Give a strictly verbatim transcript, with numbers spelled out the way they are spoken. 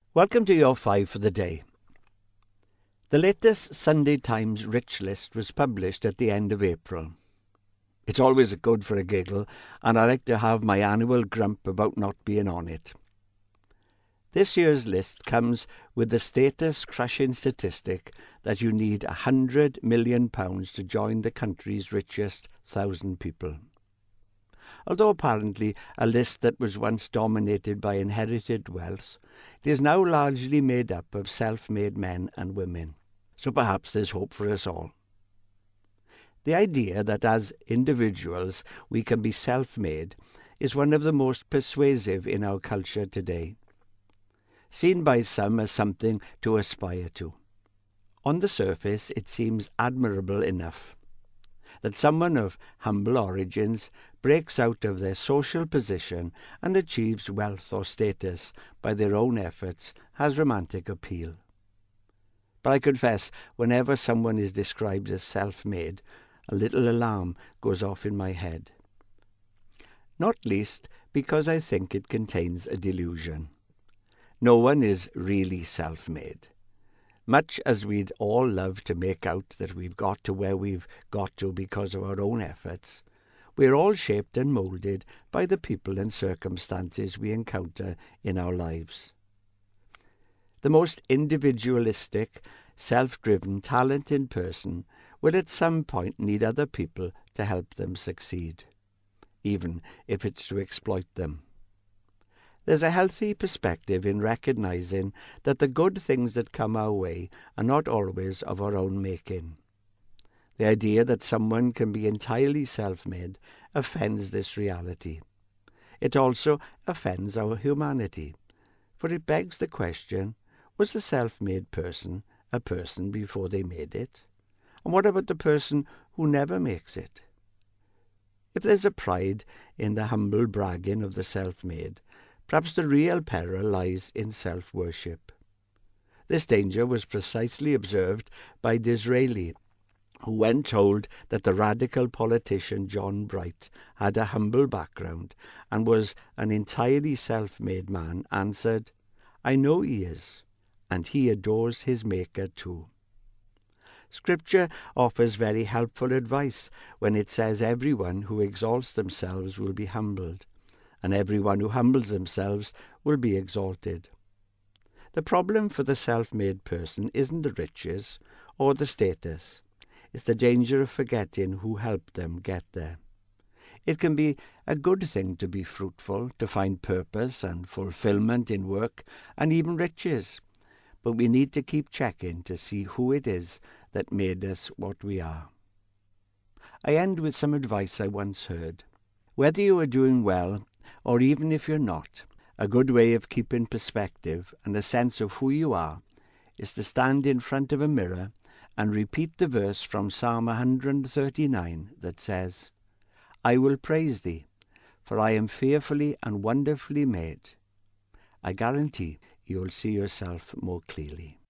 Welcome to your five for the day. The latest Sunday Times Rich List was published at the end of April. It's always good for a giggle, and I like to have my annual grump about not being on it. This year's list comes with the status-crushing statistic that you need one hundred million pounds to join the country's richest thousand people. Although apparently a list that was once dominated by inherited wealth, it is now largely made up of self-made men and women. So perhaps there's hope for us all. The idea that as individuals we can be self-made is one of the most persuasive in our culture today, seen by some as something to aspire to. On the surface it seems admirable enough that someone of humble origins breaks out of their social position and achieves wealth or status by their own efforts has romantic appeal. But I confess, whenever someone is described as self-made, a little alarm goes off in my head. Not least because I think it contains a delusion. No one is really self-made. Much as we'd all love to make out that we've got to where we've got to because of our own efforts, we're all shaped and moulded by the people and circumstances we encounter in our lives. The most individualistic, self-driven, talented person will at some point need other people to help them succeed, even if it's to exploit them. There's a healthy perspective in recognizing that the good things that come our way are not always of our own making. The idea that someone can be entirely self-made offends this reality. It also offends our humanity, for it begs the question, was the self-made person a person before they made it? And what about the person who never makes it? If there's a pride in the humble bragging of the self-made, perhaps the real peril lies in self-worship. This danger was precisely observed by Disraeli, who, when told that the radical politician John Bright had a humble background and was an entirely self-made man, answered, "I know he is, and he adores his Maker too." Scripture offers very helpful advice when it says everyone who exalts themselves will be humbled, and everyone who humbles themselves will be exalted. The problem for the self-made person isn't the riches or the status. It's the danger of forgetting who helped them get there. It can be a good thing to be fruitful, to find purpose and fulfillment in work and even riches, but we need to keep checking to see who it is that made us what we are. I end with some advice I once heard. Whether you are doing well, or even if you're not, a good way of keeping perspective and a sense of who you are is to stand in front of a mirror and repeat the verse from Psalm one hundred thirty-nine that says, "I will praise thee, for I am fearfully and wonderfully made." I guarantee you'll see yourself more clearly.